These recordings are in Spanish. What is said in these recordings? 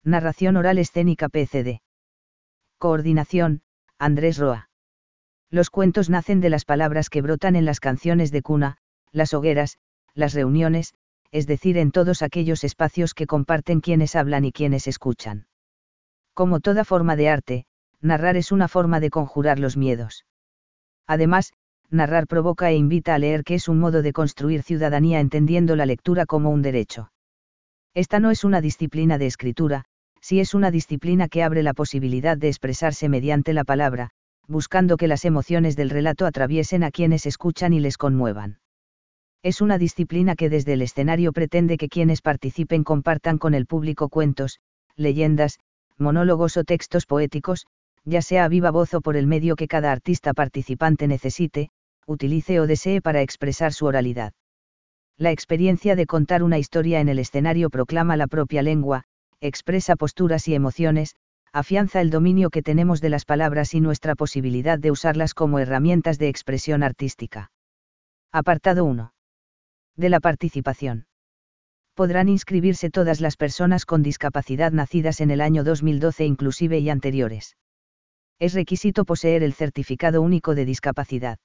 Narración oral escénica PCD. Coordinación, Andrés Roa. Los cuentos nacen de las palabras que brotan en las canciones de cuna, las hogueras, las reuniones, es decir, en todos aquellos espacios que comparten quienes hablan y quienes escuchan. Como toda forma de arte, narrar es una forma de conjurar los miedos. Además, narrar provoca e invita a leer, que es un modo de construir ciudadanía entendiendo la lectura como un derecho. Esta no es una disciplina de escritura, sí es una disciplina que abre la posibilidad de expresarse mediante la palabra, buscando que las emociones del relato atraviesen a quienes escuchan y les conmuevan. Es una disciplina que desde el escenario pretende que quienes participen compartan con el público cuentos, leyendas, monólogos o textos poéticos, ya sea a viva voz o por el medio que cada artista participante necesite, utilice o desee para expresar su oralidad. La experiencia de contar una historia en el escenario proclama la propia lengua, expresa posturas y emociones, afianza el dominio que tenemos de las palabras y nuestra posibilidad de usarlas como herramientas de expresión artística. Apartado 1. De la participación. Podrán inscribirse todas las personas con discapacidad nacidas en el año 2012 inclusive y anteriores. Es requisito poseer el certificado único de discapacidad.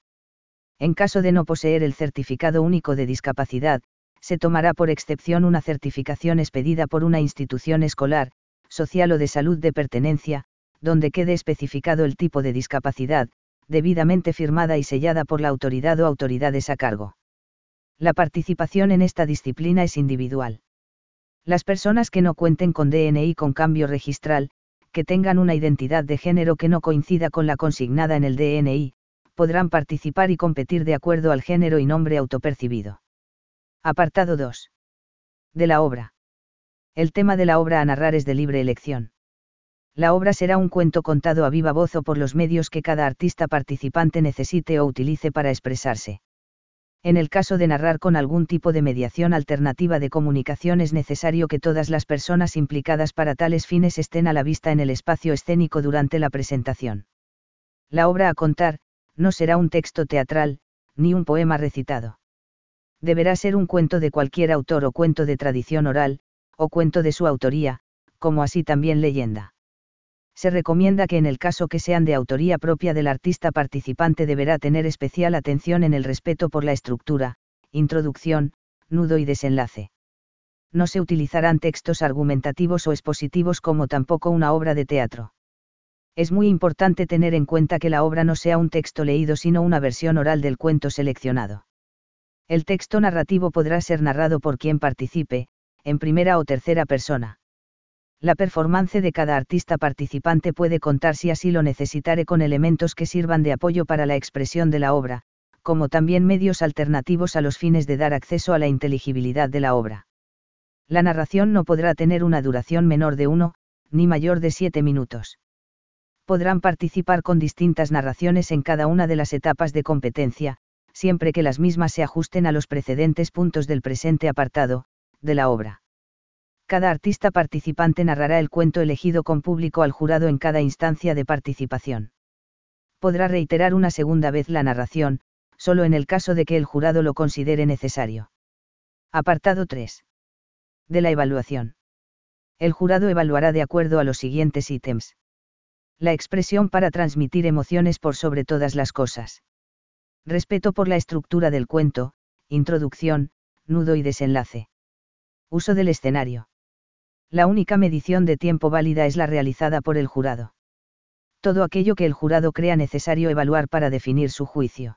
En caso de no poseer el certificado único de discapacidad, se tomará por excepción una certificación expedida por una institución escolar, social o de salud de pertenencia, donde quede especificado el tipo de discapacidad, debidamente firmada y sellada por la autoridad o autoridades a cargo. La participación en esta disciplina es individual. Las personas que no cuenten con DNI con cambio registral, que tengan una identidad de género que no coincida con la consignada en el DNI, podrán participar y competir de acuerdo al género y nombre autopercibido. Apartado 2. De la obra. El tema de la obra a narrar es de libre elección. La obra será un cuento contado a viva voz o por los medios que cada artista participante necesite o utilice para expresarse. En el caso de narrar con algún tipo de mediación alternativa de comunicación es necesario que todas las personas implicadas para tales fines estén a la vista en el espacio escénico durante la presentación. La obra a contar, no será un texto teatral, ni un poema recitado. Deberá ser un cuento de cualquier autor o cuento de tradición oral, o cuento de su autoría, como así también leyenda. Se recomienda que en el caso que sean de autoría propia del artista participante deberá tener especial atención en el respeto por la estructura, introducción, nudo y desenlace. No se utilizarán textos argumentativos o expositivos como tampoco una obra de teatro. Es muy importante tener en cuenta que la obra no sea un texto leído sino una versión oral del cuento seleccionado. El texto narrativo podrá ser narrado por quien participe, en primera o tercera persona. La performance de cada artista participante puede contar si así lo necesitare con elementos que sirvan de apoyo para la expresión de la obra, como también medios alternativos a los fines de dar acceso a la inteligibilidad de la obra. La narración no podrá tener una duración menor de 1, ni mayor de 7 minutos. Podrán participar con distintas narraciones en cada una de las etapas de competencia, siempre que las mismas se ajusten a los precedentes puntos del presente apartado, de la obra. Cada artista participante narrará el cuento elegido con público al jurado en cada instancia de participación. Podrá reiterar una segunda vez la narración, solo en el caso de que el jurado lo considere necesario. Apartado 3. De la evaluación. El jurado evaluará de acuerdo a los siguientes ítems. La expresión para transmitir emociones por sobre todas las cosas. Respeto por la estructura del cuento, introducción, nudo y desenlace. Uso del escenario. La única medición de tiempo válida es la realizada por el jurado. Todo aquello que el jurado crea necesario evaluar para definir su juicio.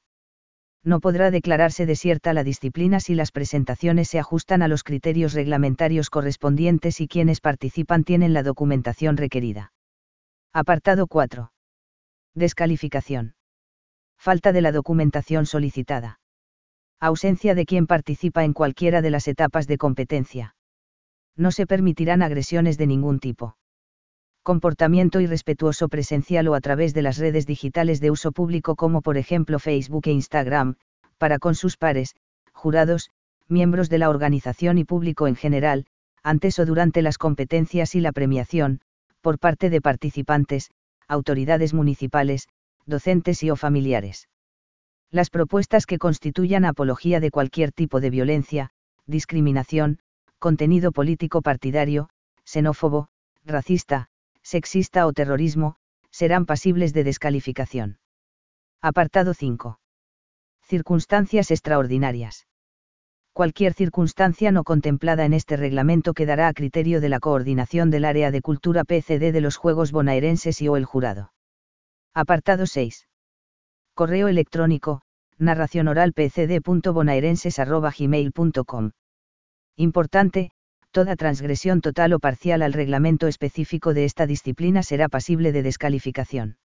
No podrá declararse desierta la disciplina si las presentaciones se ajustan a los criterios reglamentarios correspondientes y quienes participan tienen la documentación requerida. Apartado 4. Descalificación. Falta de la documentación solicitada. Ausencia de quien participa en cualquiera de las etapas de competencia. No se permitirán agresiones de ningún tipo. Comportamiento irrespetuoso presencial o a través de las redes digitales de uso público como por ejemplo Facebook e Instagram, para con sus pares, jurados, miembros de la organización y público en general, antes o durante las competencias y la premiación, por parte de participantes, autoridades municipales, docentes y o familiares. Las propuestas que constituyan apología de cualquier tipo de violencia, discriminación, contenido político partidario, xenófobo, racista, sexista o terrorismo, serán pasibles de descalificación. Apartado 5. Circunstancias extraordinarias. Cualquier circunstancia no contemplada en este reglamento quedará a criterio de la coordinación del área de cultura PCD de los Juegos Bonaerenses y o el jurado. Apartado 6. Correo electrónico, narracionoralpcd.bonaerenses@gmail.com. Importante, toda transgresión total o parcial al reglamento específico de esta disciplina será pasible de descalificación.